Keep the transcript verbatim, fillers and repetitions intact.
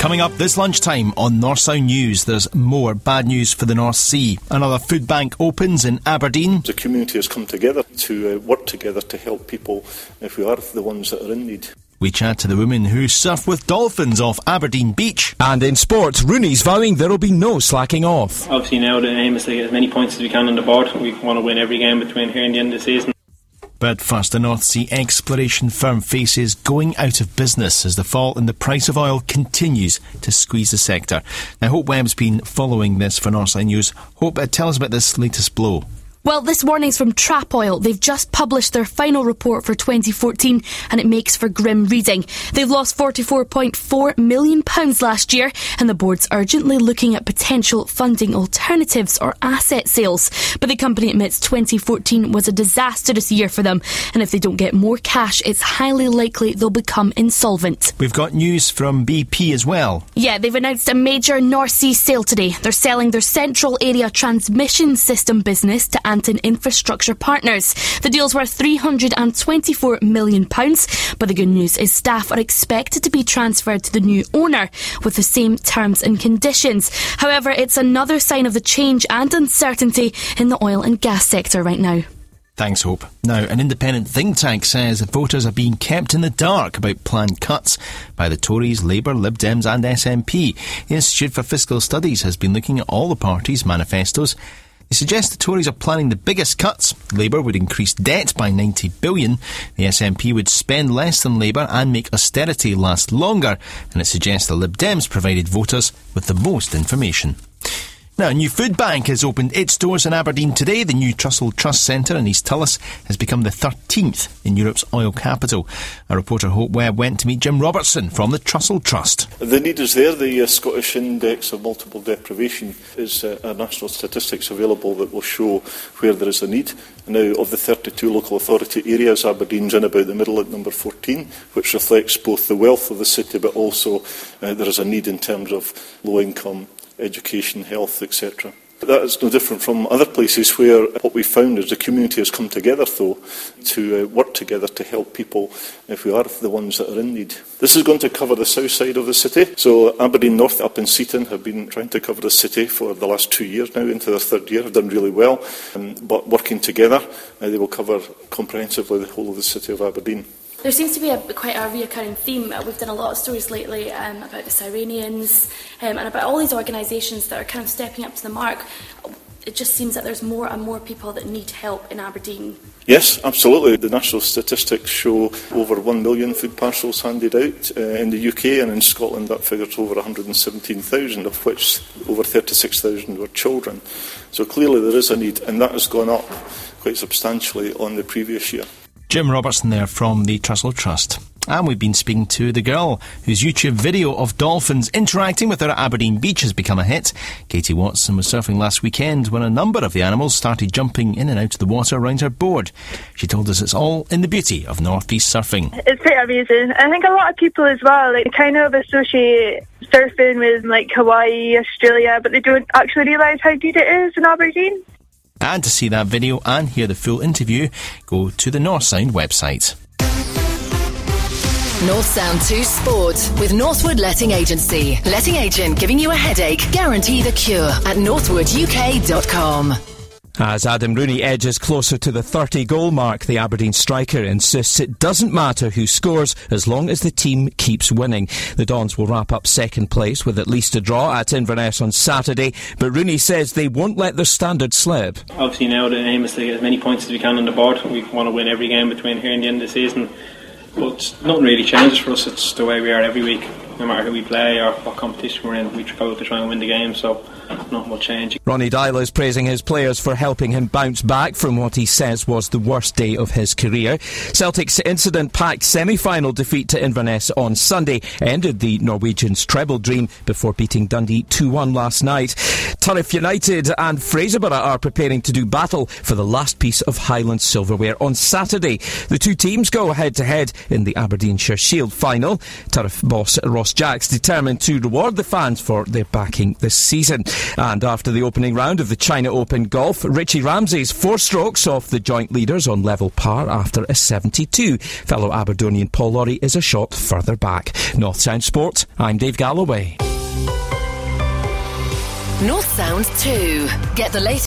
Coming up this lunchtime on North Sound News, there's more bad news for the North Sea. Another food bank opens in Aberdeen. The community has come together to uh, work together to help people if we are the ones that are in need. We chat to the women who surf with dolphins off Aberdeen Beach. And in sports, Rooney's vowing there will be no slacking off. Obviously now the aim is to get as many points as we can on the board. We want to win every game between here and the end of the season. But first, the North Sea exploration firm faces going out of business as the fall in the price of oil continues to squeeze the sector. Now, Hope Webb's been following this for North Side News. Hope, uh, tell us about this latest blow. Well, this warning's from Trap Oil. They've just published their final report for twenty fourteen and it makes for grim reading. They've lost forty-four point four million pounds last year and the board's urgently looking at potential funding alternatives or asset sales. But the company admits twenty fourteen was a disastrous year for them and if they don't get more cash, it's highly likely they'll become insolvent. We've got news from B P as well. Yeah, they've announced a major North Sea sale today. They're selling their Central Area Transmission System business to Anton Infrastructure Partners. The deal's worth three hundred twenty-four million pounds, but the good news is staff are expected to be transferred to the new owner with the same terms and conditions. However, it's another sign of the change and uncertainty in the oil and gas sector right now. Thanks, Hope. Now, an independent think tank says voters are being kept in the dark about planned cuts by the Tories, Labour, Lib Dems and S N P. The Institute for Fiscal Studies has been looking at all the parties' manifestos. They suggest the Tories are planning the biggest cuts. Labour would increase debt by ninety billion pounds. The S N P would spend less than Labour and make austerity last longer. And it suggests the Lib Dems provided voters with the most information. Now, a new food bank has opened its doors in Aberdeen today. The new Trussell Trust Centre in East Tullis has become the thirteenth in Europe's oil capital. Our reporter Hope Webb went to meet Jim Robertson from the Trussell Trust. The need is there. The uh, Scottish Index of Multiple Deprivation is uh, a national statistics available that will show where there is a need. Now, of the thirty-two local authority areas, Aberdeen's in about the middle at number fourteen, which reflects both the wealth of the city but also uh, there is a need in terms of low income, education, health, et cetera. That is no different from other places where what we found is the community has come together, though, to uh, work together to help people if we are the ones that are in need. This is going to cover the south side of the city. So Aberdeen North up in Seaton have been trying to cover the city for the last two years now, into their third year, have done really well. Um, but working together, uh, they will cover comprehensively the whole of the city of Aberdeen. There seems to be a, quite a reoccurring theme. We've done a lot of stories lately um, about the Cyrenians um, and about all these organisations that are kind of stepping up to the mark. It just seems that there's more and more people that need help in Aberdeen. Yes, absolutely. The national statistics show over one million food parcels handed out uh, in the U K, and in Scotland that figure's over one hundred seventeen thousand, of which over thirty-six thousand were children. So clearly there is a need, and that has gone up quite substantially on the previous year. Jim Robertson there from the Trussell Trust. And we've been speaking to the girl whose YouTube video of dolphins interacting with her at Aberdeen Beach has become a hit. Katie Watson was surfing last weekend when a number of the animals started jumping in and out of the water around her board. She told us it's all in the beauty of North East surfing. It's pretty amazing. I think a lot of people as well like kind of associate surfing with like Hawaii, Australia, but they don't actually realise how good it is in Aberdeen. And to see that video and hear the full interview, go to the North Sound website. North Sound two Sport with Northwood Letting Agency. Letting agent giving you a headache. Guarantee the cure at northwood u k dot com. As Adam Rooney edges closer to the thirty-goal mark, the Aberdeen striker insists it doesn't matter who scores as long as the team keeps winning. The Dons will wrap up second place with at least a draw at Inverness on Saturday, but Rooney says they won't let their standard slip. Obviously now the aim is to get as many points as we can on the board. We want to win every game between here and the end of the season. But nothing really changes for us. It's the way we are every week. No matter who we play or what competition we're in, we go out to try and win the game, so not much change. Ronnie Dyla is praising his players for helping him bounce back from what he says was the worst day of his career. Celtic's incident-packed semi-final defeat to Inverness on Sunday ended the Norwegians' treble dream before beating Dundee two one last night. Turriff United and Fraserburgh are preparing to do battle for the last piece of Highland silverware on Saturday. The two teams go head-to-head in the Aberdeenshire Shield final. Turriff boss Ross Ross Jacks determined to reward the fans for their backing this season. And after the opening round of the China Open Golf, Richie Ramsey's four strokes off the joint leaders on level par after a seventy-two. Fellow Aberdonian Paul Lawrie is a shot further back. North Sound Sport, I'm Dave Galloway. North Sound two. Get the latest